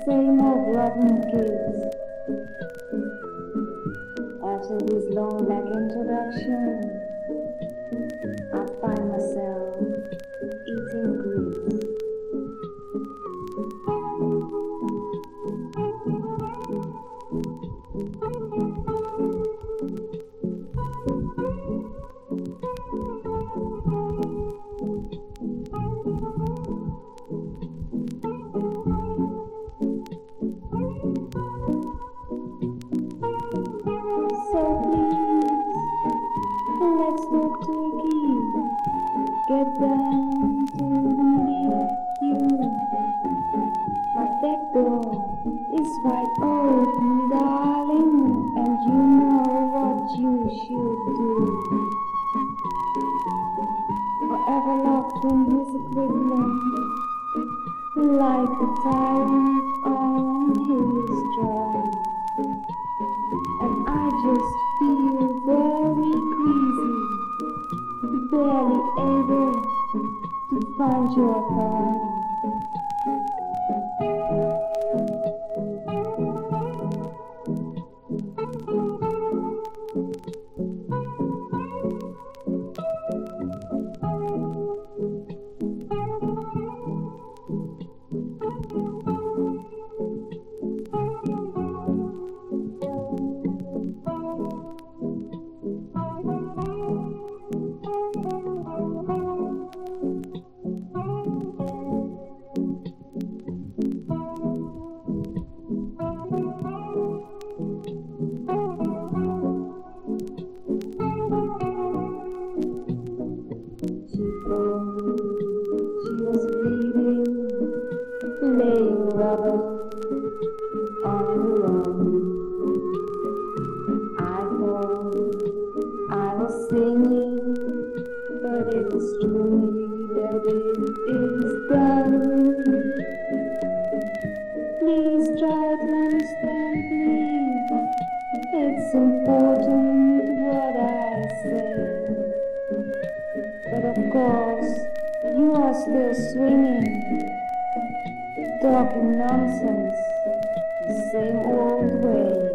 same old rotten kids. After this long black introduction, I find myself eating grease. So please, let's go turkey, get down to meet you. My back door is wide open, darling, and you know what you should do. Forever locked in his equipment, like a tyrant on his throne. And I just feel very greasy, barely able to find your phone. She was bleeding, laying rubber on her own. I thought I was singing, but it was truly that it is done. Please try to understand me. It's important what I say. But of course, you are still swinging, talking nonsense, the same old way.